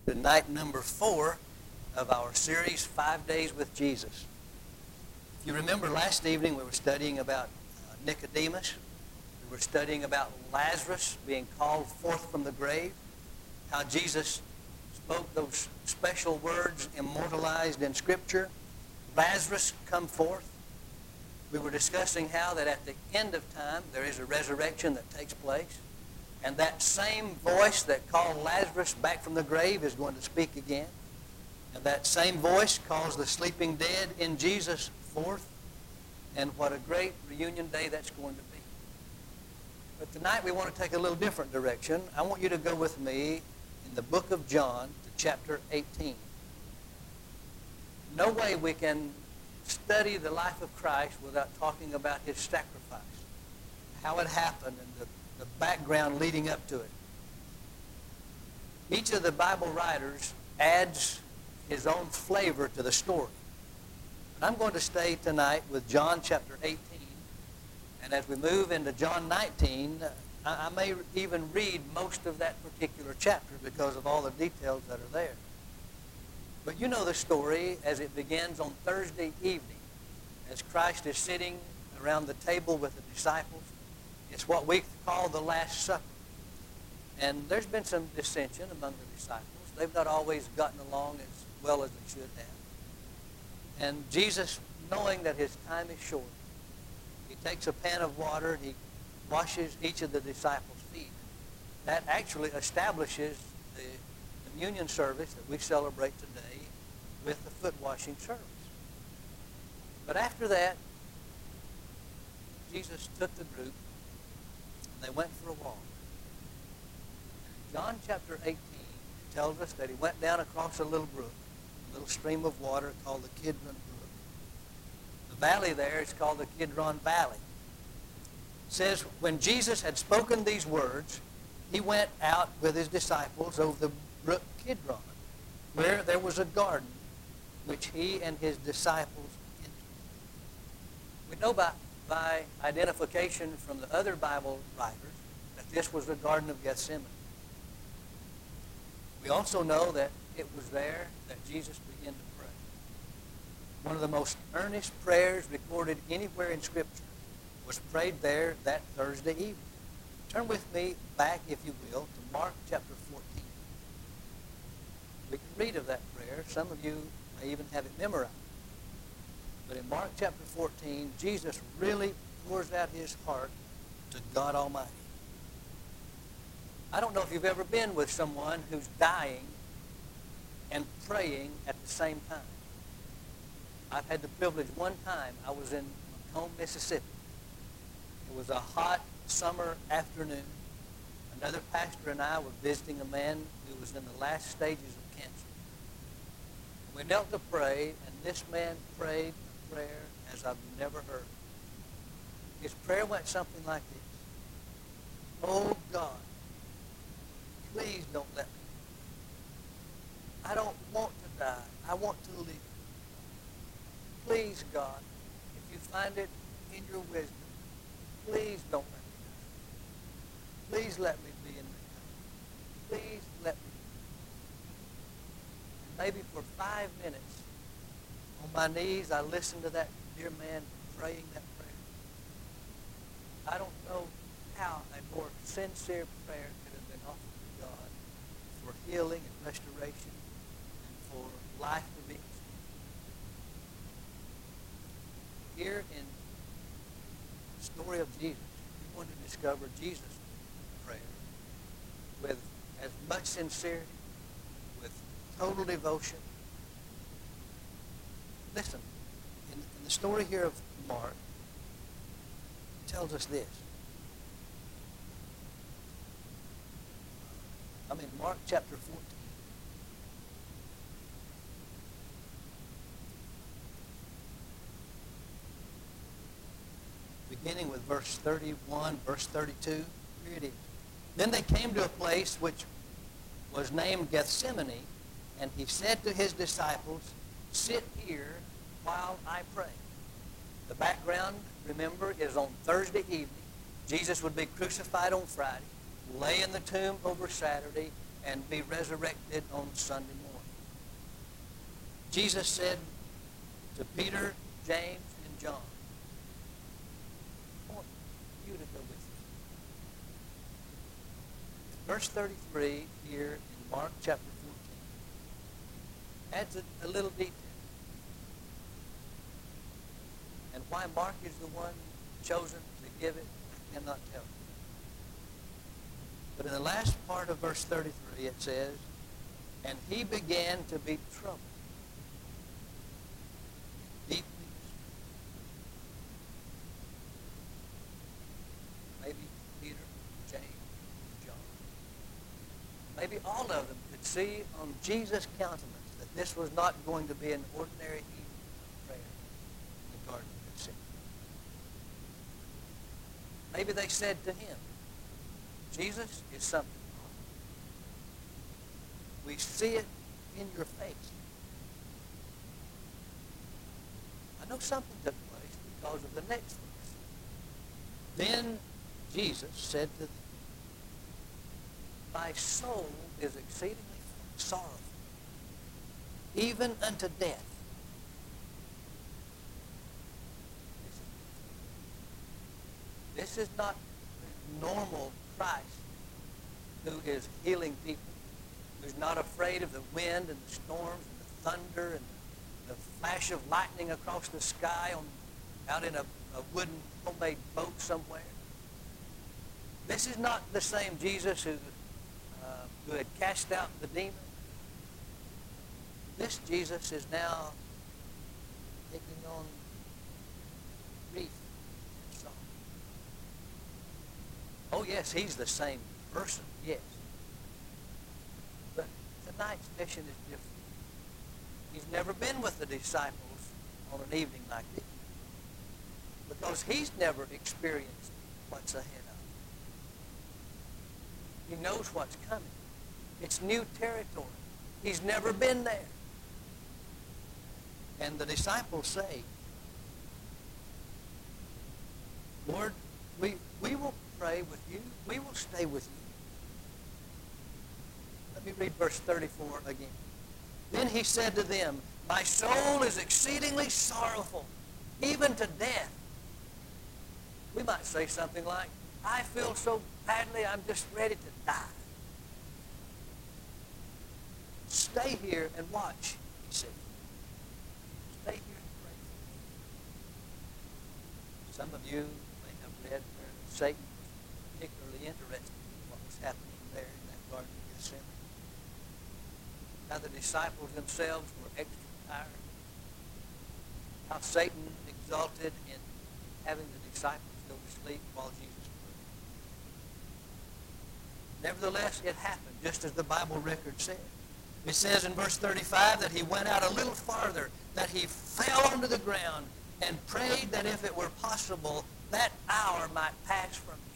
to night number 4 of our series, 5 Days with Jesus. If you remember last evening, we were studying about Nicodemus. We were studying about Lazarus being called forth from the grave, how Jesus spoke those special words immortalized in Scripture, Lazarus, come forth. We were discussing how that at the end of time, there is a resurrection that takes place. And that same voice that called Lazarus back from the grave is going to speak again. And that same voice calls the sleeping dead in Jesus forth. And what a great reunion day that's going to be. But tonight we want to take a little different direction. I want you to go with me in the book of John to chapter 18. No way we can study the life of Christ without talking about his sacrifice, how it happened, and the background leading up to it. Each of the Bible writers adds his own flavor to the story. And I'm going to stay tonight with John chapter 18. And as we move into John 19, I may even read most of that particular chapter because of all the details that are there. But you know the story as it begins on Thursday evening, as Christ is sitting around the table with the disciples. It's what we call the Last Supper. And there's been some dissension among the disciples. They've not always gotten along as well as they should have. And Jesus, knowing that his time is short, he takes a pan of water and he washes each of the disciples' feet. That actually establishes the communion service that we celebrate today with the foot washing service. But after that, Jesus took the group and they went for a walk. In John chapter 18, it tells us that he went down across a little brook, a little stream of water called the Kidron Brook. The valley there is called the Kidron Valley. It says, when Jesus had spoken these words, he went out with his disciples over the brook Kidron, where there was a garden which he and his disciples entered. We know by identification from the other Bible writers that this was the Garden of Gethsemane. We also know that it was there that Jesus began to pray. One of the most earnest prayers recorded anywhere in Scripture was prayed there that Thursday evening. Turn with me back, if you will, to Mark chapter 14. We can read of that prayer. Some of you may even have it memorized. But in Mark chapter 14, Jesus really pours out his heart to God Almighty. I don't know if you've ever been with someone who's dying and praying at the same time. I've had the privilege one time. I was in Macomb, Mississippi. It was a hot summer afternoon. Another pastor and I were visiting a man who was in the last stages of cancer. We knelt to pray, and this man prayed a prayer as I've never heard. His prayer went something like this. Oh God, please don't let me die. I don't want to die. I want to live. Please, God, if you find it in your wisdom, please don't let me die. Please let me be in the Please let me. Maybe for 5 minutes, on my knees, I listened to that dear man praying that prayer. I don't know how a more sincere prayer could have been offered to God for healing and restoration and for life to be extended. Here in the story of Jesus, we want to discover Jesus' prayer with as much sincerity, with total devotion. Listen, in the story here of Mark, it tells us this. I'm in Mark chapter 14. Beginning with verse 31, verse 32. Here it is. Then they came to a place which was named Gethsemane, and he said to his disciples, sit here while I pray. The background, remember, is on Thursday evening. Jesus would be crucified on Friday, lay in the tomb over Saturday, and be resurrected on Sunday morning. Jesus said to Peter, James, and John, I want you to go with me. Verse 33 here in Mark chapter 14 adds a little detail. And why Mark is the one chosen to give it, I cannot tell you. But in the last part of verse 33 it says, and he began to be troubled. Deeply disturbed. Maybe Peter, James, John. Maybe all of them could see on Jesus' countenance that this was not going to be an ordinary evening of prayer in the Garden of Gethsemane. Maybe they said to him, Jesus, is something wrong. We see it in your face. I know something took place because of the next verse. Then Jesus said to them, my soul is exceedingly sorrowful, even unto death. This is not normal Christ who is healing people, who's not afraid of the wind and the storms and the thunder and the flash of lightning across the sky out in a wooden homemade boat somewhere. This is not the same Jesus who had cast out the demon. This Jesus is now taking on grief and sorrow. Oh, yes, he's the same person, yes. But tonight's mission is different. He's never been with the disciples on an evening like this because he's never experienced what's ahead of him. He knows what's coming. It's new territory. He's never been there. And the disciples say, Lord, we will pray with you. We will stay with you. Let me read verse 34 again. Then he said to them, my soul is exceedingly sorrowful, even to death. We might say something like, I feel so badly, I'm just ready to die. Stay here and watch, he said. Stay here and pray for me. Some of you may have read where Satan was particularly interested in what was happening there in that Garden of Gethsemane. How the disciples themselves were extra tired. How Satan exulted in having the disciples go to sleep while Jesus prayed. Nevertheless, it happened, just as the Bible record says. It says in verse 35 that he went out a little farther, that he fell onto the ground and prayed that if it were possible, that hour might pass from him.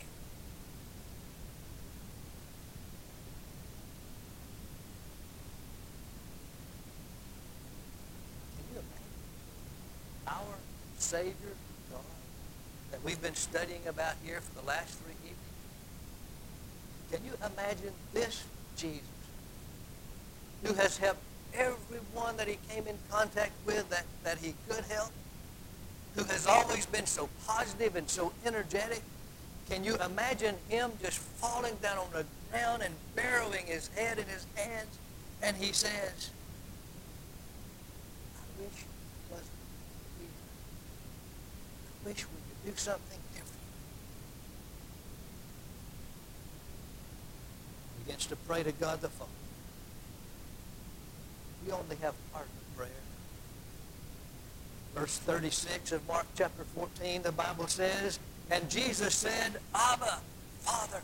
Can you imagine our Savior God that we've been studying about here for the last 3 evenings? Can you imagine this Jesus who has helped everyone that he came in contact with that he could help, who has always been so positive and so energetic? Can you imagine him just falling down on the ground and burying his head in his hands? And he says, I wish it wasn't here. I wish we could do something different. He begins to pray to God the Father. We only have part of the prayer. Verse 36 of Mark chapter 14, the Bible says, and Jesus said, Abba, Father,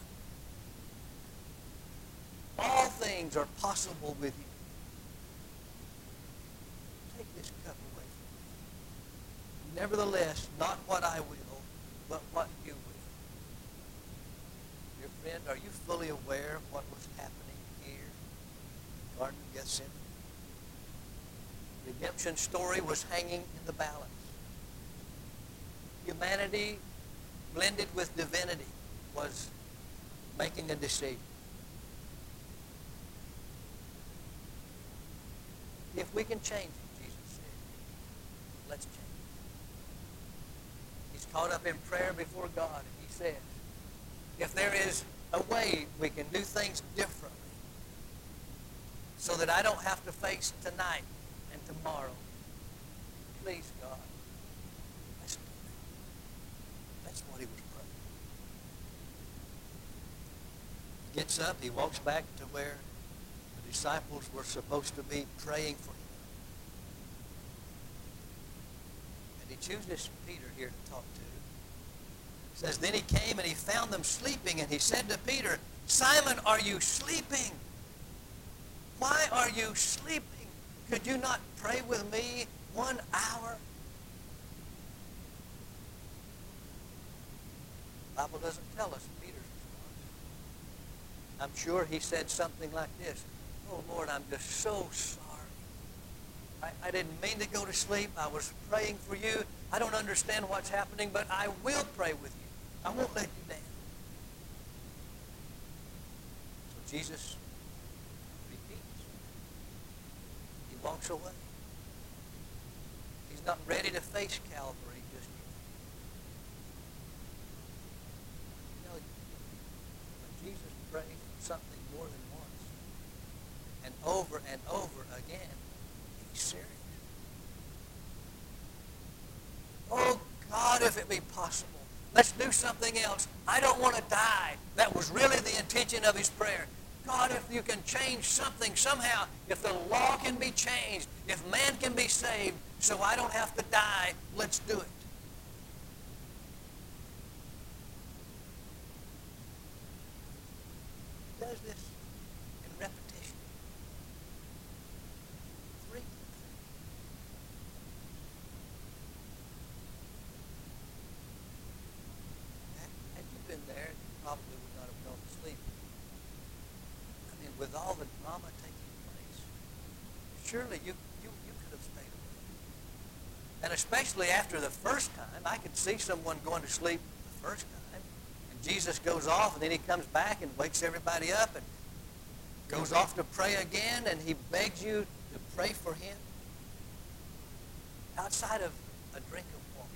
all things are possible with you. Take this cup away from me. Nevertheless, not what I will, but what you will. Dear friend, are you fully aware of what was happening here in the Garden of Gethsemane? Redemption story was hanging in the balance. Humanity blended with divinity was making a decision. If we can change it, Jesus said, let's change it. He's caught up in prayer before God, and he says, if there is a way we can do things differently so that I don't have to face tonight and tomorrow, please, God, let's do that. That's what he was praying. He gets up, he walks back to where the disciples were supposed to be praying for him. And he chooses Peter here to talk to. It says, then he came and he found them sleeping, and he said to Peter, Simon, are you sleeping? Why are you sleeping? Could you not pray with me 1 hour? The Bible doesn't tell us Peter's response. I'm sure he said something like this. Oh, Lord, I'm just so sorry. I didn't mean to go to sleep. I was praying for you. I don't understand what's happening, but I will pray with you. I won't let you down. So Jesus repeats. He walks away. He's not ready to face Calvary just yet. You know, when Jesus prayed for something more than once, and over again, he's serious. Oh, God, if it be possible, let's do something else. I don't want to die. That was really the intention of his prayer. God, if you can change something somehow, if the law can be changed, if man can be saved, so I don't have to die, let's do it. He does this in repetition. 3 times. Had you been there, you probably would not have gone to sleep. I mean, with all the drama taking place, surely you could have stayed awake. And especially after the first time, I could see someone going to sleep the first time, and Jesus goes off, and then he comes back and wakes everybody up and goes off to pray again, and he begs you to pray for him outside of a drink of water.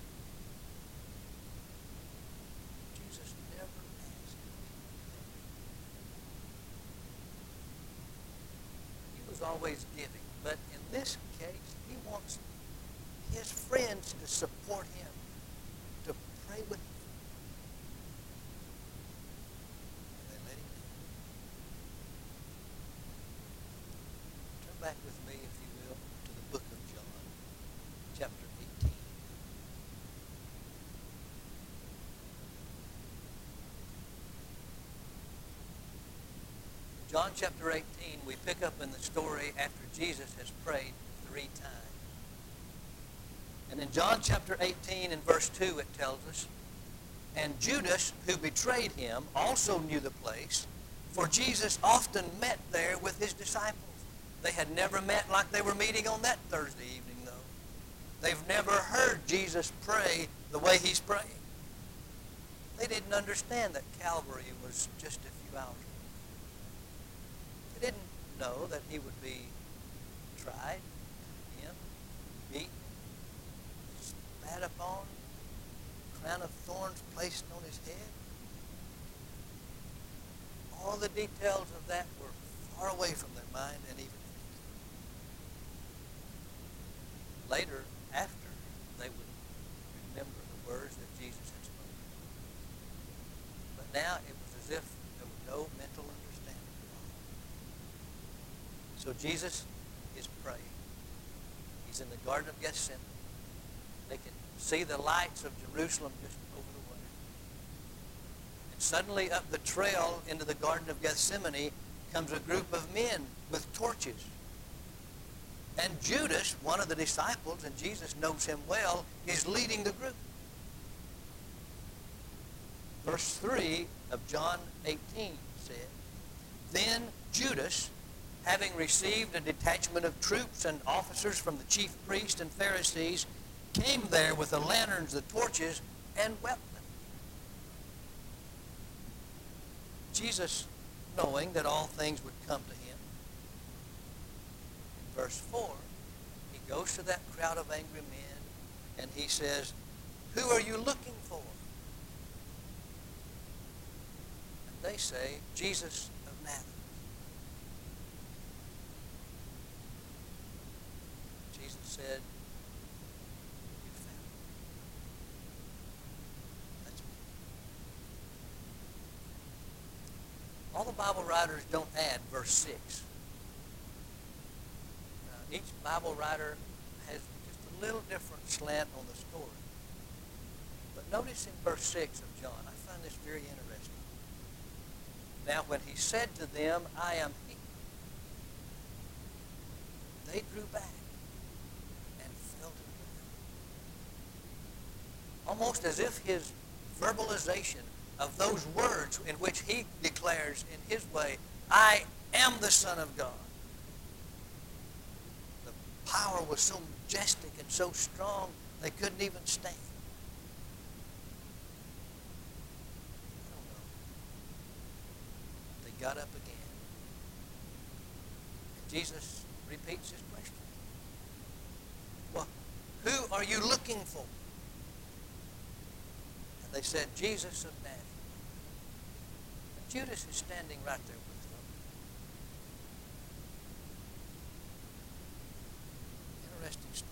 Jesus never asked. He was always giving, but in this case, he wants his friends to support him, to pray with him. And they let him down. Turn back with me, if you will, to the book of John, chapter 18. John chapter 18, we pick up in the story after Jesus has prayed 3 times. And in John chapter 18 and verse 2 it tells us, and Judas, who betrayed him, also knew the place, for Jesus often met there with his disciples. They had never met like they were meeting on that Thursday evening, though. They've never heard Jesus pray the way he's praying. They didn't understand that Calvary was just a few hours away. They didn't know that he would be tried, condemned, beaten, spat upon, crown of thorns placed on his head. All the details of that were far away from their mind and even later, after, they would remember the words that Jesus had spoken. But now it was as if there was no mental understanding at all. So Jesus is praying. He's in the Garden of Gethsemane. They can see the lights of Jerusalem just over the way. And suddenly up the trail into the Garden of Gethsemane comes a group of men with torches. And Judas, one of the disciples, and Jesus knows him well, is leading the group. Verse 3 of John 18 said, then Judas, having received a detachment of troops and officers from the chief priests and Pharisees, came there with the lanterns, the torches, and wept them. Jesus, knowing that all things would come to him, in verse 4, goes to that crowd of angry men, and he says, "Who are you looking for?" And they say, "Jesus of Nazareth." Jesus said, "You found him. That's me." All the Bible writers don't add verse 6. Each Bible writer has just a little different slant on the story. But notice in verse 6 of John, I find this very interesting. Now when he said to them, "I am he," they drew back and fell to the ground. Almost as if his verbalization of those words in which he declares in his way, "I am the Son of God." The power was so majestic and so strong they couldn't even stand. I don't know. They got up again. And Jesus repeats his question. "Well, who are you looking for?" And they said, "Jesus of Nazareth." And Judas is standing right there with them. Interesting story.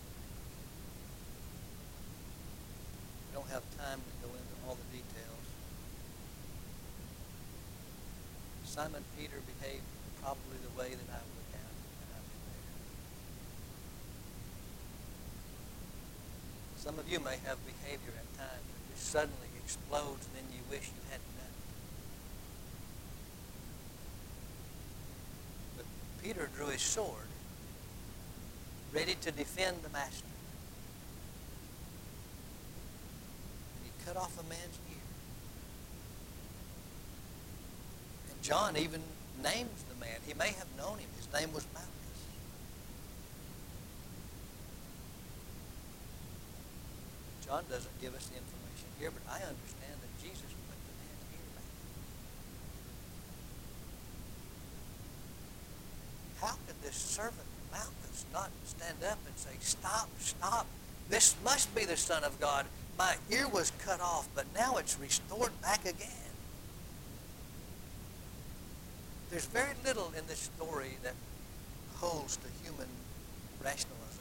We don't have time to go into all the details. Simon Peter behaved probably the way that I would have had I been there. Some of you may have behavior at times that just suddenly explodes and then you wish you hadn't done it. But Peter drew his sword, ready to defend the master. And he cut off a man's ear. And John even names the man. He may have known him. His name was Malchus. John doesn't give us the information here, but I understand that Jesus put the man's ear back. How could this servant Malchus not stand up and say, "Stop, stop. This must be the Son of God. My ear was cut off, but now it's restored back again." There's very little in this story that holds to human rationalization.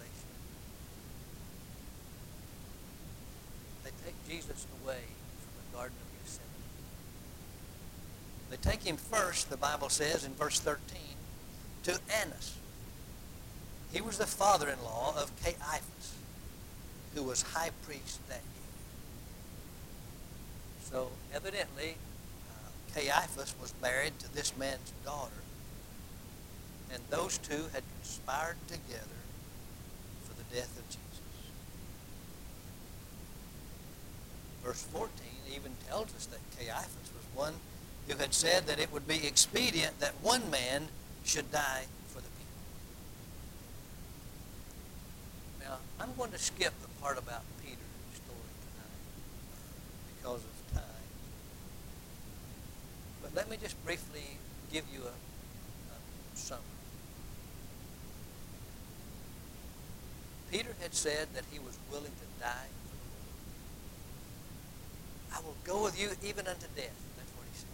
They take Jesus away from the Garden of Gethsemane. They take him first, the Bible says in verse 13, to Annas. He was the father-in-law of Caiaphas, who was high priest that year. So evidently, Caiaphas was married to this man's daughter, and those two had conspired together for the death of Jesus. Verse 14 even tells us that Caiaphas was one who had said that it would be expedient that one man should die for the people. Now, I'm going to skip the part about Peter's story tonight because of time. But let me just briefly give you a summary. Peter had said that he was willing to die for the Lord. "I will go with you even unto death." That's what he said.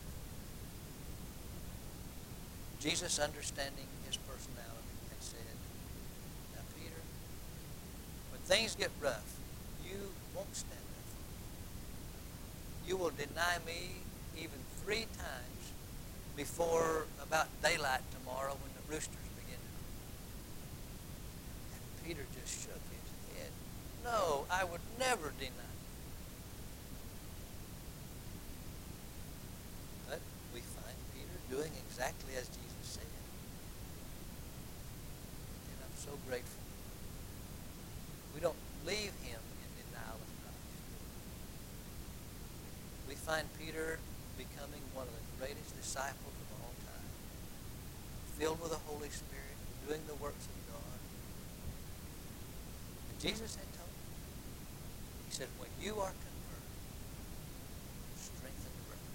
Jesus, understanding his personality, had said, "Now, Peter, when things get rough, you won't stand up for me. You will deny me even 3 times before about daylight tomorrow when the roosters begin to crow." And Peter just shook his head. "No, I would never deny you." But we find Peter doing exactly as Jesus said. And I'm so grateful. We don't leave him in denial of Christ. We find Peter becoming one of the greatest disciples of all time, filled with the Holy Spirit, doing the works of God. And Jesus had told him, he said, "When you are converted, strengthen the brethren."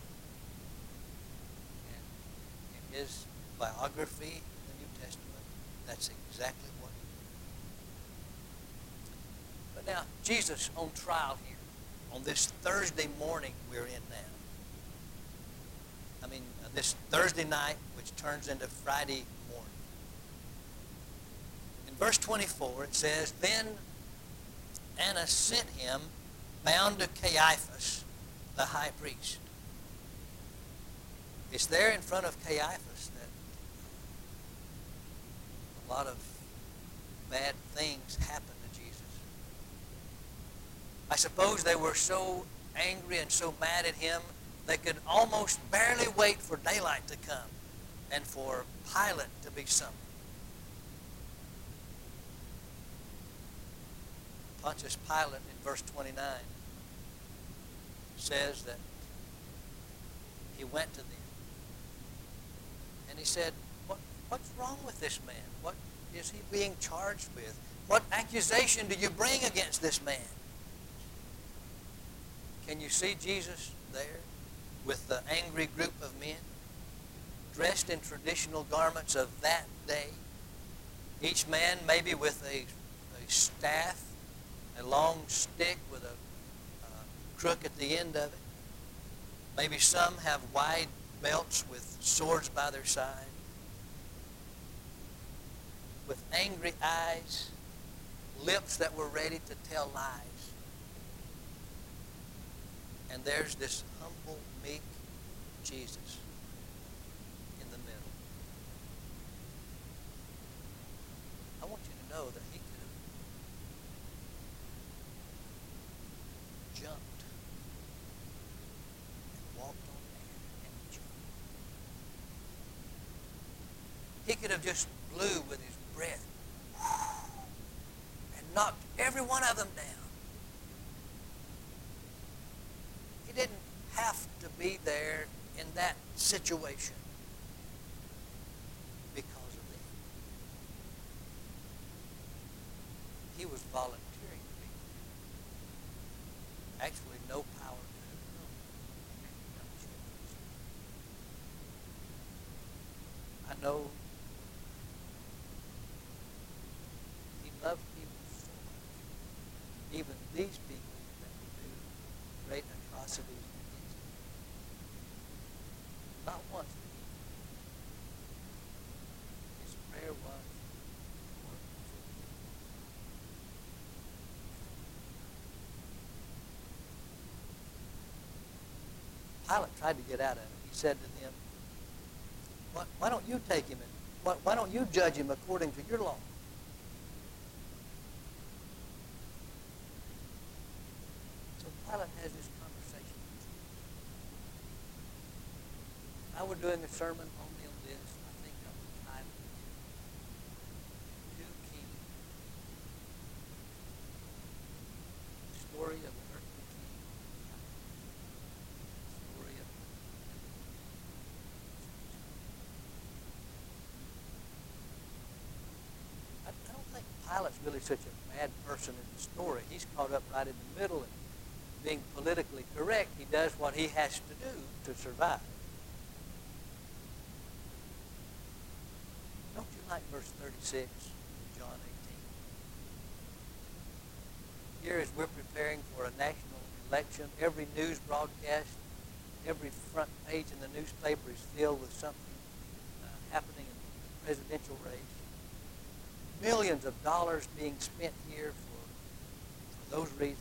And in his biography in the New Testament, that's exactly what he did. But now, Jesus on trial here, on this Thursday morning we're in now. This Thursday night, which turns into Friday morning. In verse 24, it says, Then Annas sent him bound to Caiaphas, the high priest. It's there in front of Caiaphas that a lot of bad things happened to Jesus. I suppose they were so angry and so mad at him, they could almost barely wait for daylight to come and for Pilate to be summoned. Pontius Pilate in verse 29 says that he went to them and he said, What's wrong with this man? What is he being charged with? What accusation do you bring against this man? Can you see Jesus there with the angry group of men dressed in traditional garments of that day? Each man maybe with a staff, a long stick with a crook at the end of it. Maybe some have wide belts with swords by their side. With angry eyes, lips that were ready to tell lies. And there's this humble, meek Jesus in the middle. I want you to know that he could have jumped and walked on air and jumped. He could have just blew with his breath and knocked every one of them down. He didn't have to be there in that situation because of them. He was volunteering to be there. Actually, no power to have known. I know he loved people so much. Even these people that would do great atrocities against him. Not once did he. His prayer was, Lord, Pilate tried to get out of it. He said to them, why don't you take him and why don't you judge him according to your law? So Pilate has this conversation with Jesus. If I were doing a sermon only on this, I think I would title it Two Kings. The story of the earthly king. The story of I don't think Pilate's really such a bad person in the story. He's caught up right in the middle and being politically correct. He does what he has to do to survive. Don't you like verse 36 of John 18? Here as we're preparing for a national election, every news broadcast, every front page in the newspaper is filled with something happening in the presidential race. Millions of dollars being spent here for those reasons.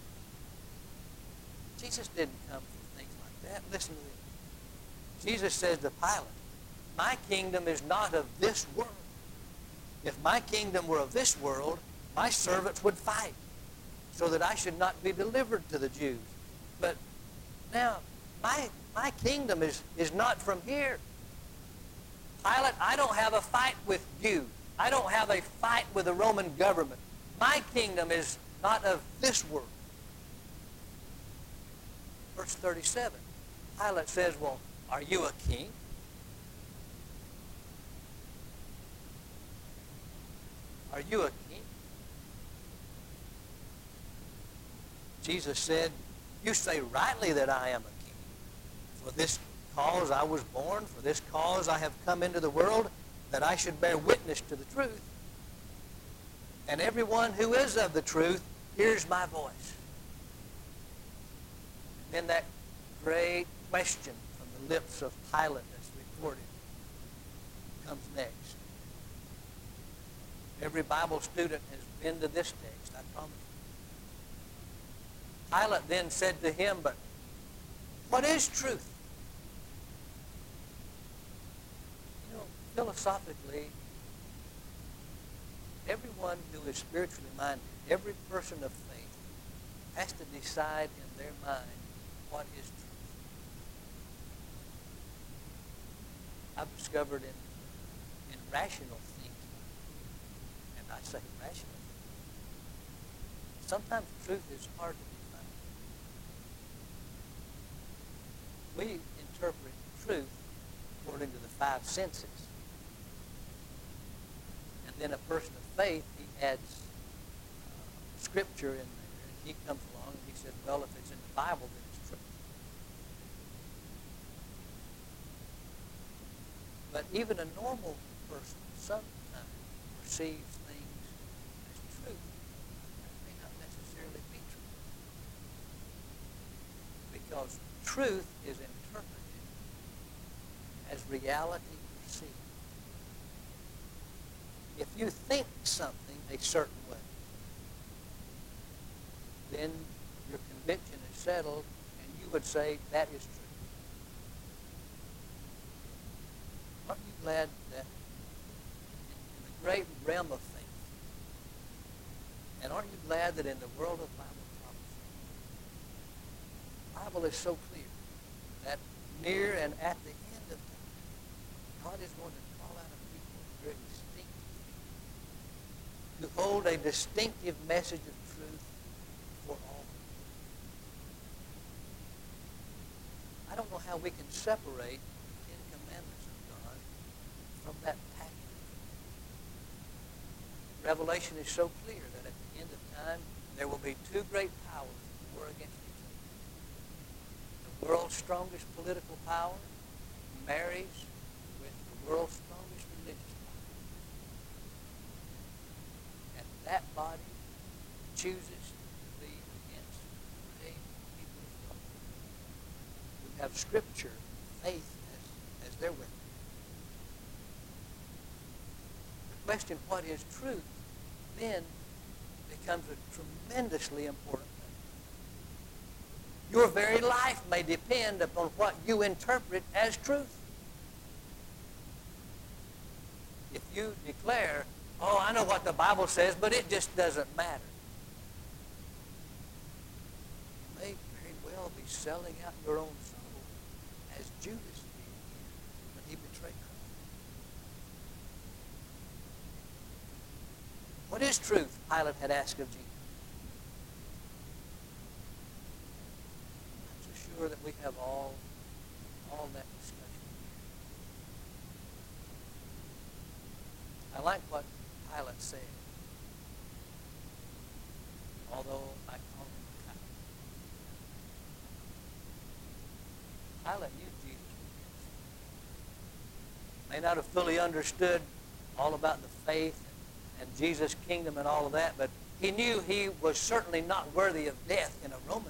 Jesus didn't come for things like that. Listen to this. Jesus says to Pilate, my kingdom is not of this world. If my kingdom were of this world, my servants would fight so that I should not be delivered to the Jews. But now, my kingdom is not from here. Pilate, I don't have a fight with you. I don't have a fight with the Roman government. My kingdom is not of this world. Verse 37, Pilate says, well, are you a king? Are you a king? Jesus said, you say rightly that I am a king. For this cause I was born, for this cause I have come into the world, that I should bear witness to the truth. And everyone who is of the truth here's my voice. And then that great question from the lips of Pilate that's recorded comes next. Every Bible student has been to this text, I promise you. Pilate then said to him, but what is truth? You know, philosophically, everyone who is spiritually minded, every person of faith, has to decide in their mind what is truth. I've discovered in rational thinking, and I say rational thinking, sometimes truth is hard to define. We interpret truth according to the five senses. And then a person of faith, he adds scripture in there, and he comes along and he said, well, if it's in the Bible, then it's true. But even a normal person sometimes perceives things as true that may not necessarily be true. Because truth is interpreted as reality perceived. If you think something a certain way, then your conviction is settled, and you would say that is true. Aren't you glad that in the great realm of faith, and aren't you glad that in the world of Bible prophecy, the Bible is so clear that near and at the end of time, God is going to call out a people very distinctive, to hold a distinctive message of truth for all. I don't know how we can separate the Ten Commandments of God from that pattern. Revelation is so clear that at the end of time, there will be two great powers that war against each other. The world's strongest political power marries with the world's strongest religious power. And that body chooses to be against the great people of God, who have Scripture, faith as their weapon. The question, what is truth, then becomes a tremendously important thing. Your very life may depend upon what you interpret as truth. If you declare, oh, I know what the Bible says, but it just doesn't matter, you may very well be selling out your own soul as Judas did when he betrayed Christ. What is truth? Pilate had asked of Jesus. I'm so sure that we have all that discussion. I like what Pilate said, although I call him a coward. Pilate knew Jesus was innocent. May not have fully understood all about the faith and Jesus' kingdom and all of that, but he knew he was certainly not worthy of death in a Roman.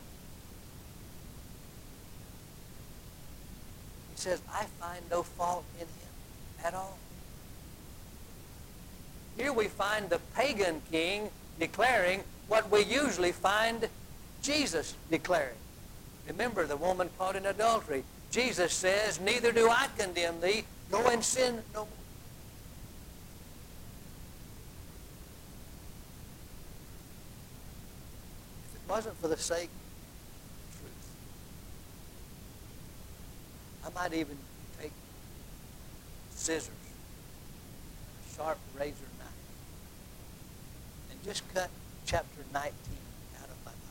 He says, I find no fault in him at all. Here we find the pagan king declaring what we usually find Jesus declaring. Remember the woman caught in adultery. Jesus says, neither do I condemn thee. Go and sin no more. If it wasn't for the sake of truth, I might even take scissors, a sharp razor knife, and just cut chapter 19 out of my Bible.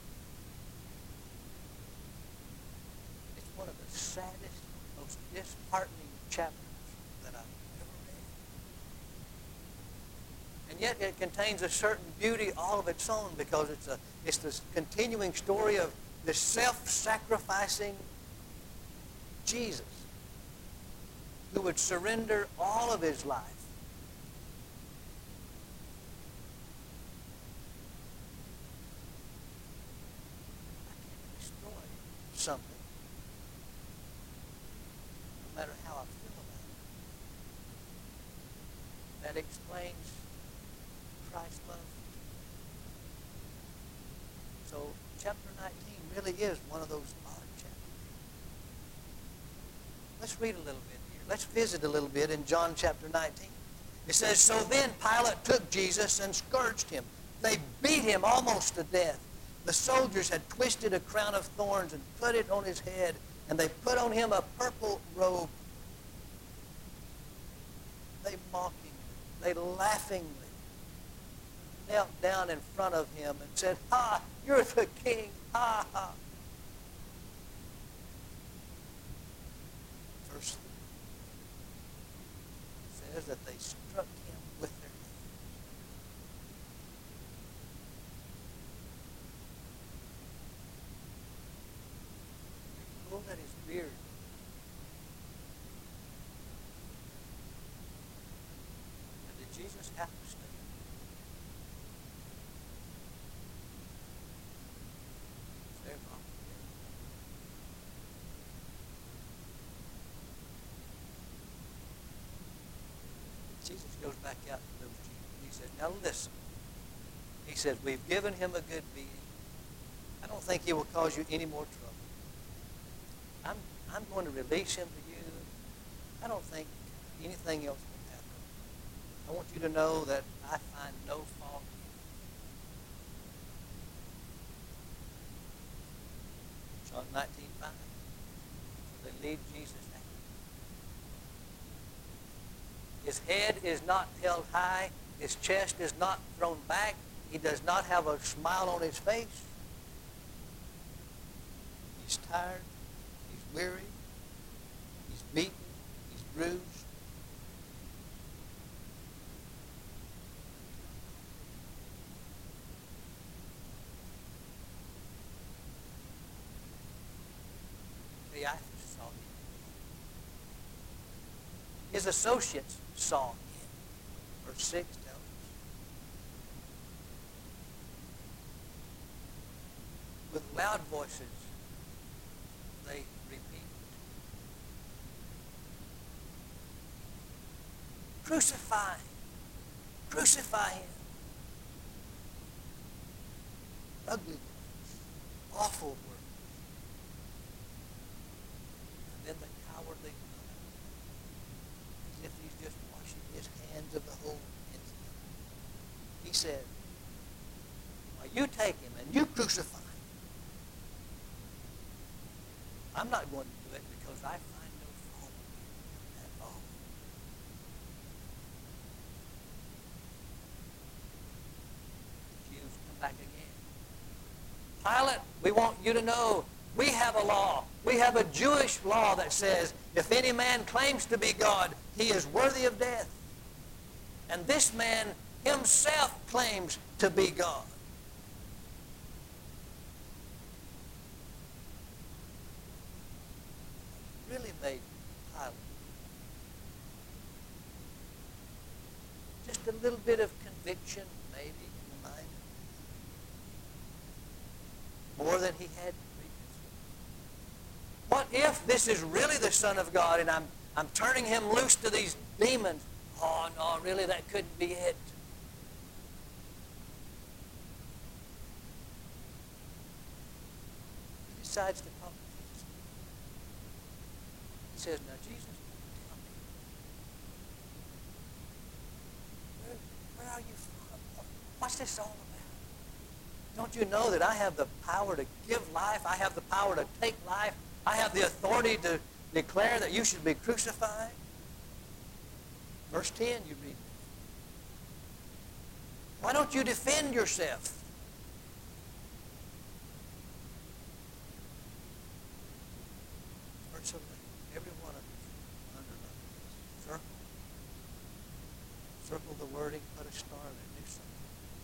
It's one of the saddest, most disheartening chapters that I've ever read. And yet it contains a certain beauty all of its own, because it's this continuing story of this self-sacrificing Jesus who would surrender all of his life something, no matter how I feel about it, that explains Christ's love. So chapter 19 really is one of those odd chapters. Let's read a little bit here. Let's visit a little bit in John chapter 19. It says, so then Pilate took Jesus and scourged him. They beat him almost to death. The soldiers had twisted a crown of thorns and put it on his head, and they put on him a purple robe. They mockingly, they laughingly knelt down in front of him and said, ha, you're the king, ha, ha. Verse 3 says that they struck him with their hands. They pulled at his beard. And did Jesus have to stay? Jesus goes back out to those Jews. He said, now listen. He says, we've given him a good beating. I don't think he will cause you any more trouble. I'm going to release him to you. I don't think anything else will happen. I want you to know that I find no fault in you. John 19:5. So they lead Jesus out. His head is not held high. His chest is not thrown back. He does not have a smile on his face. He's tired. He's weary. He's beaten. He's bruised. Caiaphas saw him. His associates saw him. Verse 6 tells us. With loud voices, they repeat, crucify him. Crucify him. Ugly words. Awful words. And then the cowardly as if he's just washing his hands of the whole incident. He said, well, you take him and you crucify him. I'm not going to do it because I find no fault at all. The Jews come back again. Pilate, we want you to know we have a law. We have a Jewish law that says if any man claims to be God, he is worthy of death. And this man himself claims to be God. Really made Pilate just a little bit of conviction, maybe, in the mind. More than he had previously. What if this is really the Son of God and I'm turning him loose to these demons? Oh, no, really, that couldn't be it. He decides to talk to Jesus. He says, now, Jesus, tell me, where are you from? What's this all about? Don't you know that I have the power to give life? I have the power to take life. I have the authority to declare that you should be crucified. Verse 10, you read. Why don't you defend yourself? Verse 11. Every one of you underline this. Circle the wording, put a star there, do something.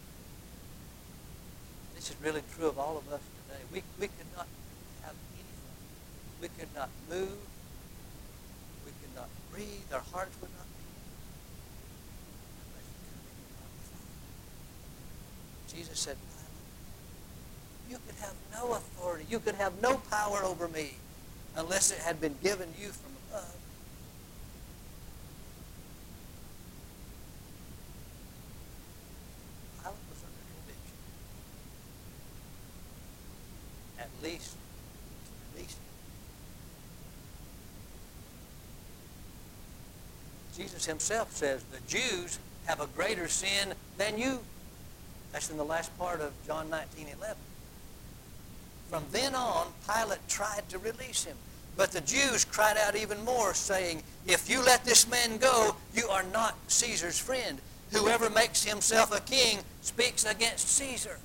This is really true of all of us today. We could not have anything. We could not move. We could not breathe. Our hearts would not beat. Unless you come into our Father. Jesus said, You could have no authority. You could have no power over me unless it had been given you from above. Pilate was under conviction. At least to release him. Jesus himself says, the Jews have a greater sin than you. That's in the last part of John 19:11. From then on, Pilate tried to release him. But the Jews cried out even more, saying, if you let this man go, you are not Caesar's friend. Whoever makes himself a king speaks against Caesar.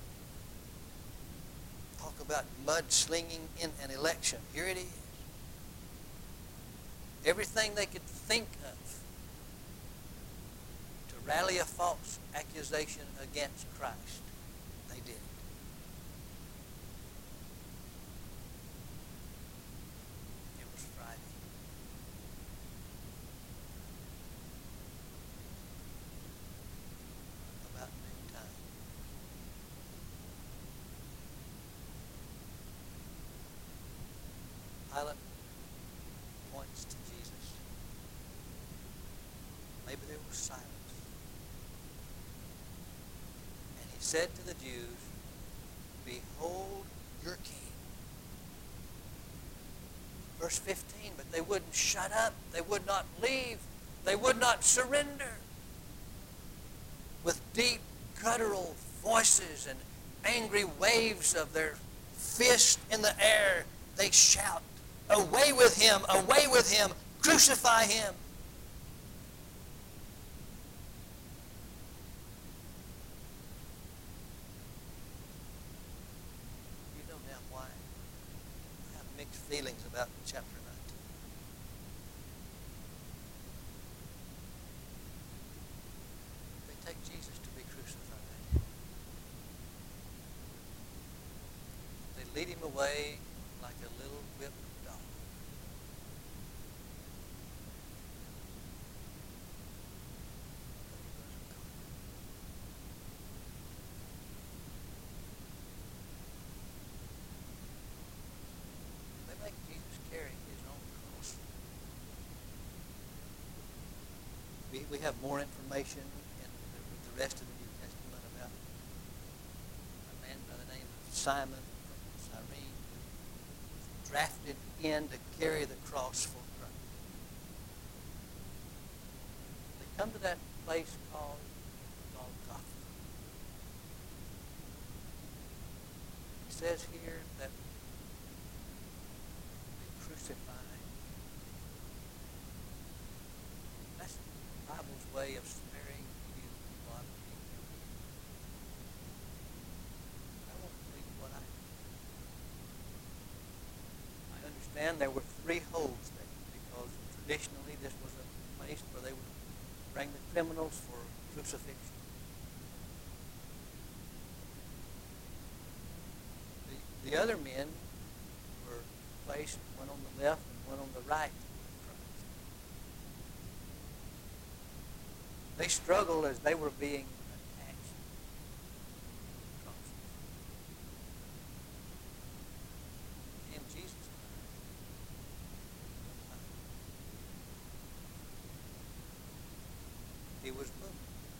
Talk about mudslinging in an election. Here it is. Everything they could think of to rally a false accusation against Christ, they did. It was Friday. About noontime. Pilate points to Jesus. Maybe there was silence. And he said to the Jews, behold your king. Verse 15, but they wouldn't shut up. They would not leave. They would not surrender. With deep, guttural voices and angry waves of their fist in the air, they shout, away with him, crucify him. You know now why I have mixed feelings about chapter 19. They take Jesus to be crucified. They lead him away like a little whipped dog. They make Jesus carry his own cross. We have more information in the rest of the New Testament about a man by the name of Simon from Cyrene, who was drafted in to carry the cross for Christ. They come to that place called Golgotha. It says here that they crucified. That's the Bible's way of sparing you a lot of people. I won't tell you what I understand there were 3 holes there because traditionally this was a place where they would bring the criminals for crucifixion. The other men were placed, one on the left and one on the right of Christ. They struggled as they were being attached to the crosses. And Jesus he was moved.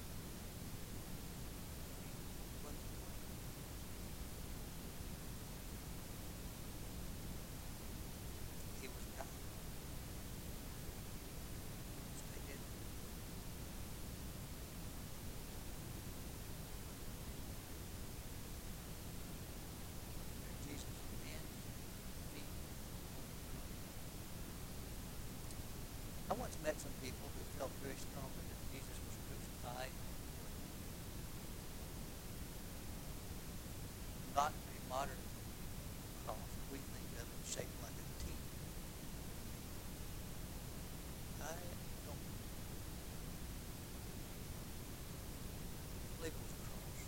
He was God. They did. Jesus and me. I once met some people who felt very strongly that Jesus was crucified. Not a modern cross. We think of it shaped like a T. I don't believe it was a cross.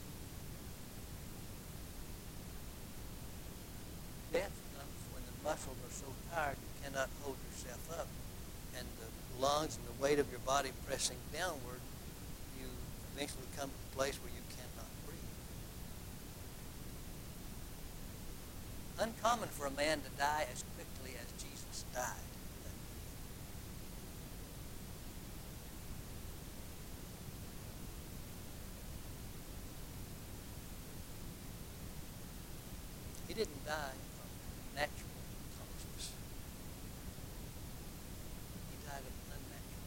Death comes when the muscles are so tired you cannot hold yourself up. And the lungs and the weight of your body pressing downward, you eventually come to a place where you cannot breathe. uncommon for a man to die as quickly as Jesus died. He didn't die from natural causes. He died of unnatural.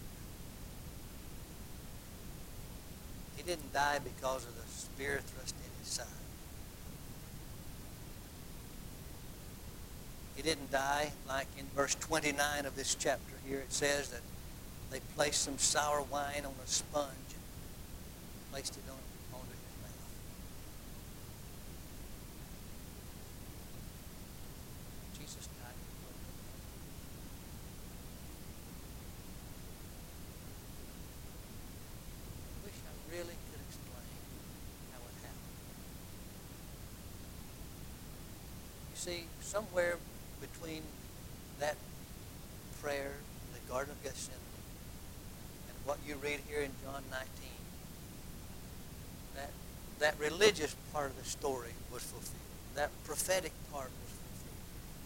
He didn't die because of the spear thrust in his side. He didn't die like in verse 29 of this chapter here. It says that they placed some sour wine on a sponge and placed it onto his mouth. Jesus died. I wish I really could explain how it happened. You see, somewhere between that prayer in the Garden of Gethsemane and what you read here in John 19, that religious part of the story was fulfilled. That prophetic part was fulfilled.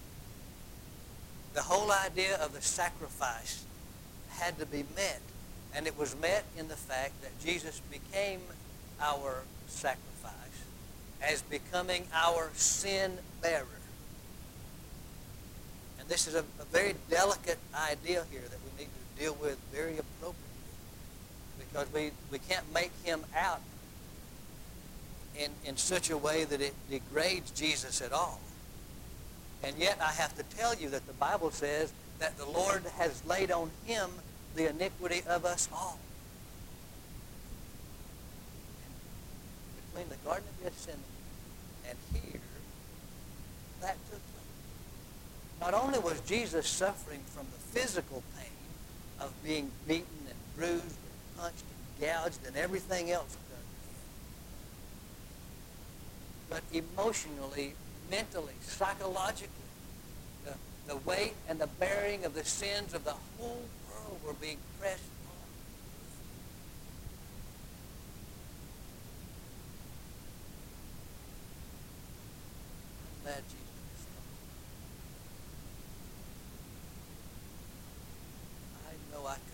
The whole idea of the sacrifice had to be met, and it was met in the fact that Jesus became our sacrifice as becoming our sin bearer. This is a very delicate idea here that we need to deal with very appropriately, because we can't make him out in such a way that it degrades Jesus at all. And yet I have to tell you that the Bible says that the Lord has laid on him the iniquity of us all. And between the Garden of Gethsemane and here, that took place. Not only was Jesus suffering from the physical pain of being beaten and bruised and punched and gouged and everything else done to him, but emotionally, mentally, psychologically, the weight and the bearing of the sins of the whole world were being pressed on. I'm glad Jesus. I could.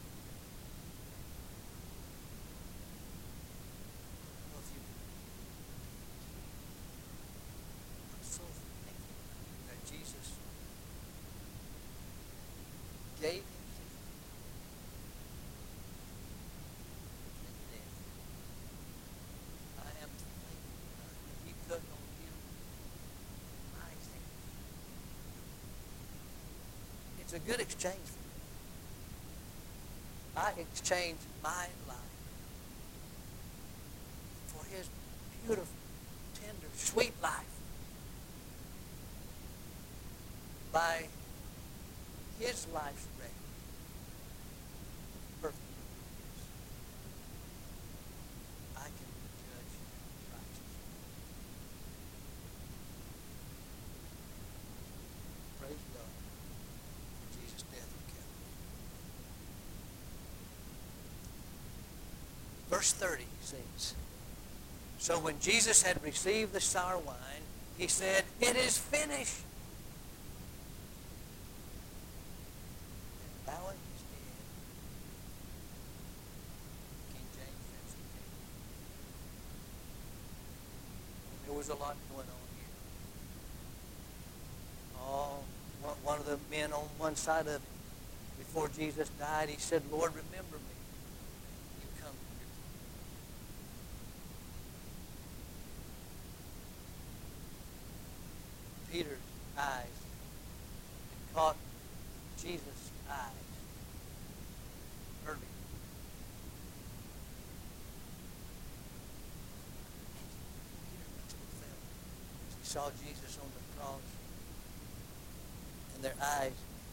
I don't know if you can. I'm so thankful that Jesus gave himself in death. I am thankful that he took on him my sin. It's a good exchange for me. I exchanged my life for his beautiful, tender, sweet life. By his life's record, perfect is, I can be judged righteous. Praise God for Jesus' death on Calvary. Verse 30 says, so when Jesus had received the sour wine, he said, it is finished. And bowing his head, King James finished the table. There was a lot going on here. Oh, one of the men on one side of him, before Jesus died, he said, Lord, remember me. Peter's eyes had caught Jesus' eyes earlier. Peter must have felt as he saw Jesus on the cross, and their eyes.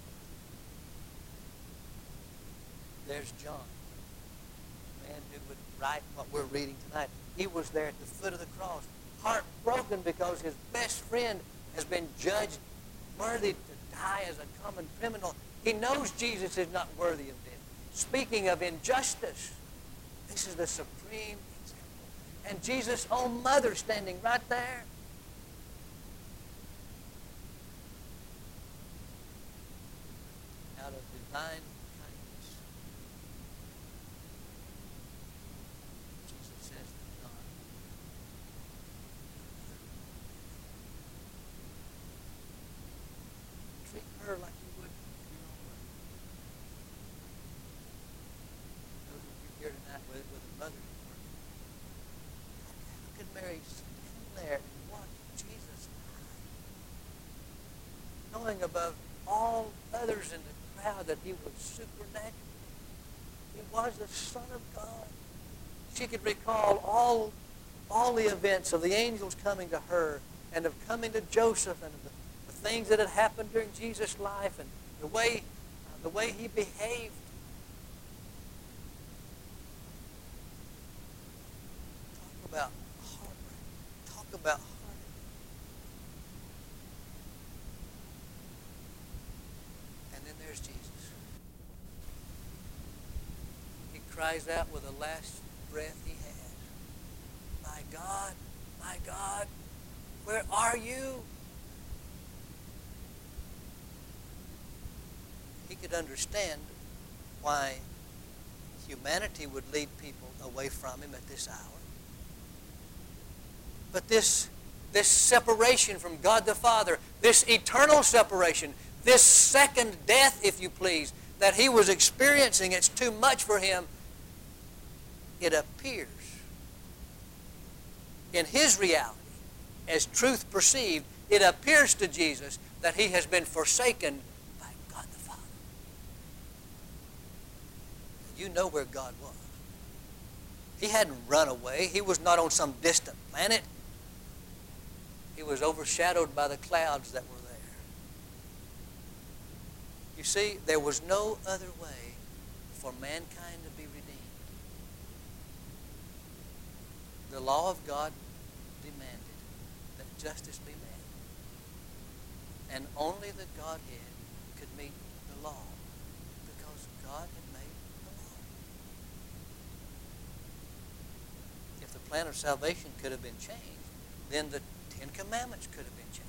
There's John, the man who would write what we're reading tonight. He was there at the foot of the cross, heartbroken because his best friend has been judged worthy to die as a common criminal. He knows Jesus is not worthy of death. Speaking of injustice, this is the supreme example. And Jesus' own mother standing right there. thine kindness. Jesus says to John, treat her like you would your own mother. Those of you here tonight with a mother, how could Mary stand there and watch Jesus die, knowing above all others in the crowd that he was supernatural? He was the Son of God. She could recall all the events of the angels coming to her and of coming to Joseph and of the things that had happened during Jesus' life and the way he behaved. Talk about heartbreak. Talk about heartache. And then there's Jesus. He cries out with the last breath he has, my God, where are you? He could understand why humanity would lead people away from him at this hour. But this separation from God the Father, this eternal separation, this second death, if you please, that he was experiencing, it's too much for him. It appears in his reality, as truth perceived, it appears to Jesus that he has been forsaken by God the Father. You know where God was. He hadn't run away. He was not on some distant planet. He was overshadowed by the clouds that were there. You see, there was no other way for mankind to be redeemed. The law of God demanded that justice be met. And only the Godhead could meet the law because God had made the law. If the plan of salvation could have been changed, then the Ten Commandments could have been changed.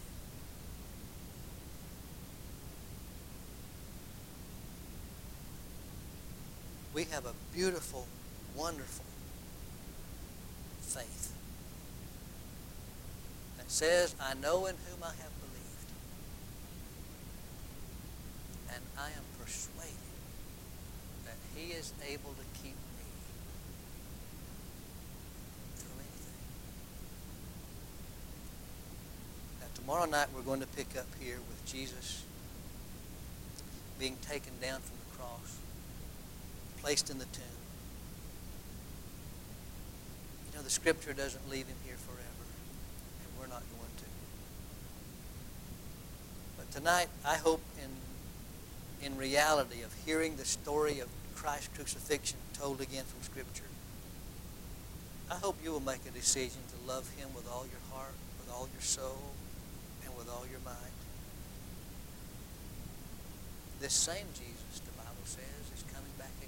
We have a beautiful, wonderful faith that says, I know in whom I have believed, and I am persuaded that he is able to keep me through anything. Now, tomorrow night we're going to pick up here with Jesus being taken down from the cross, placed in the tomb. You know, the Scripture doesn't leave him here forever, and we're not going to. But tonight, I hope in reality of hearing the story of Christ's crucifixion told again from Scripture, I hope you will make a decision to love him with all your heart, with all your soul, and with all your might. This same Jesus, the Bible says, is coming back again.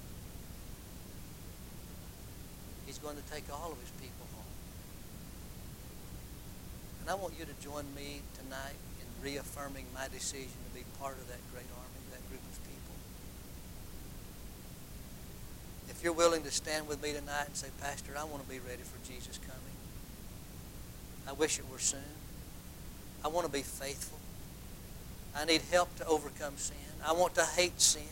He's going to take all of his people home. And I want you to join me tonight in reaffirming my decision to be part of that great army, that group of people. If you're willing to stand with me tonight and say, Pastor, I want to be ready for Jesus coming. I wish it were soon. I want to be faithful. I need help to overcome sin. I want to hate sin.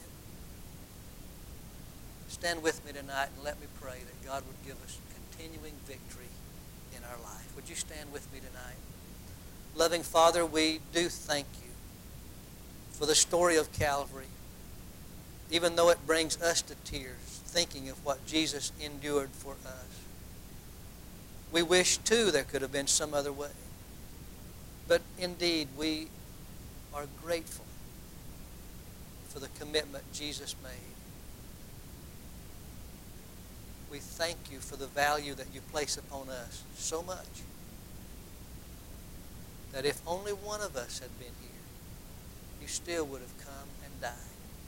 Stand with me tonight and let me pray that God would give us continuing victory in our life. Would you stand with me tonight? Loving Father, we do thank you for the story of Calvary, even though it brings us to tears, thinking of what Jesus endured for us. We wish, too, there could have been some other way. But indeed, we are grateful for the commitment Jesus made. We thank you for the value that you place upon us so much that if only one of us had been here, you still would have come and died.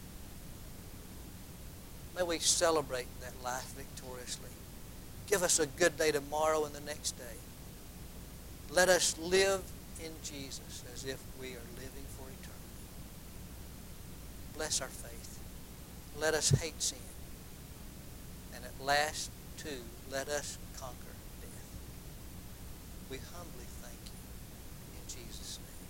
May we celebrate that life victoriously. Give us a good day tomorrow and the next day. Let us live in Jesus as if we are living for eternity. bless our faith. Let us hate sin. And at last, too, let us conquer death. We humbly thank you in Jesus' name.